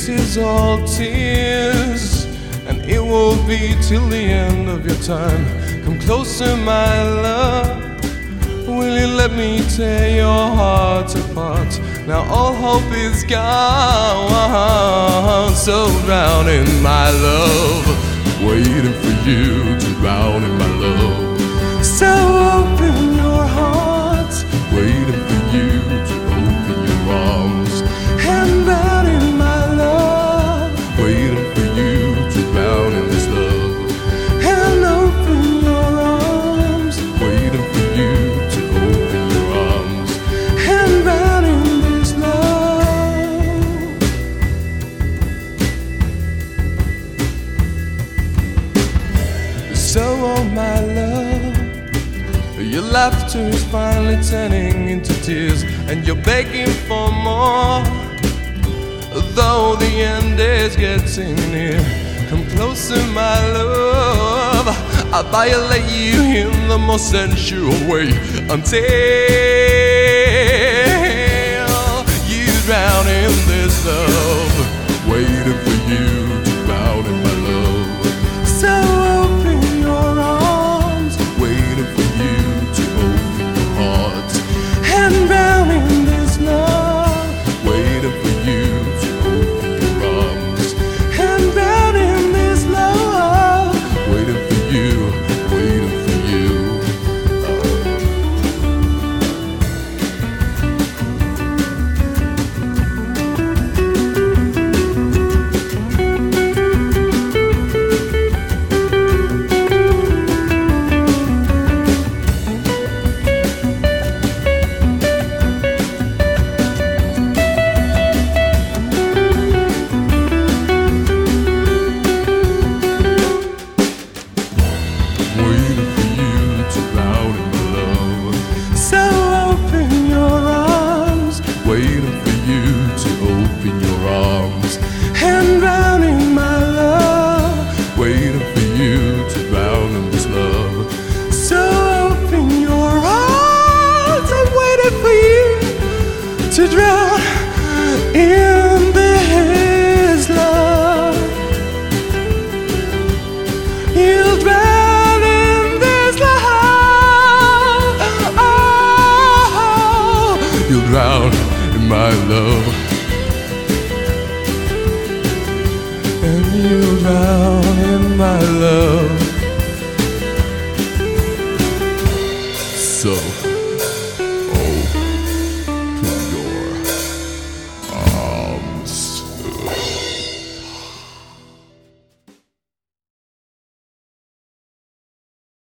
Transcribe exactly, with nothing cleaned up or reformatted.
It is all tears, and it will be till the end of your time. Come closer, my love. Will you let me tear your heart apart? Now all hope is gone. So drown in my love, waiting for you to drown in my love. So open your heart, waiting for you to open your arms. And drown in my love, waiting for you to drown in this love. And open your arms, waiting for you to open your arms. And drown in this love. So oh my love, your laughter is finally turning into tears, and you're begging for more. Though the end is getting near, come closer, my love. I'll violate you in the most sensual way until you drown in this love, waiting for you to drown in my love. So open your arms, waiting for you to open your heart. And drown in this love, waiting for you to open your arms. And drown in this love, waiting for you, waiting for you. Waiting for you to drown in my love. So open your arms, waiting for you to open your arms. And drown in my love, waiting for you to drown in this love. So open your arms, I'm waiting for you to drown in this love. You'll drown in this love. Oh, you'll drown in my love. And you'll drown in my love. So